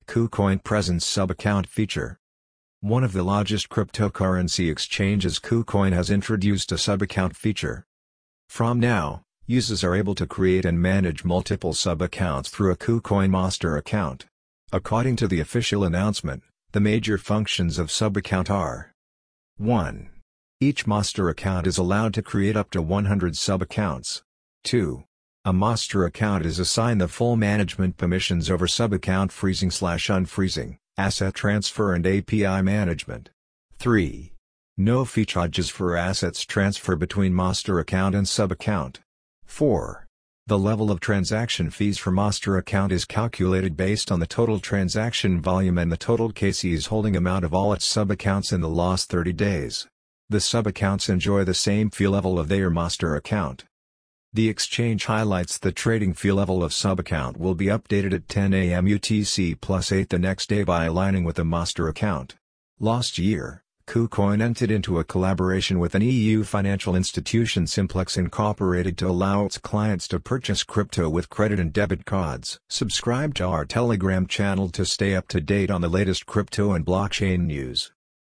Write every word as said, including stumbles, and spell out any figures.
KuCoin presents sub-account feature. One of the largest cryptocurrency exchanges, KuCoin, has introduced a sub-account feature. From now, users are able to create and manage multiple sub-accounts through a KuCoin master account. According to the official announcement, the major functions of sub-account are: one. Each master account is allowed to create up to one hundred sub-accounts. two. A master account is assigned the full management permissions over sub-account freezing slash unfreezing, asset transfer and A P I management. three. No fee charges for assets transfer between master account and sub-account. four. The level of transaction fees for master account is calculated based on the total transaction volume and the total K C's holding amount of all its sub-accounts in the last thirty days. The sub-accounts enjoy the same fee level of their master account. The exchange highlights the trading fee level of sub-account will be updated at ten A M U T C plus eight the next day by aligning with the master account. Last year, KuCoin entered into a collaboration with an E U financial institution, Simplex Incorporated, to allow its clients to purchase crypto with credit and debit cards. Subscribe to our Telegram channel to stay up to date on the latest crypto and blockchain news.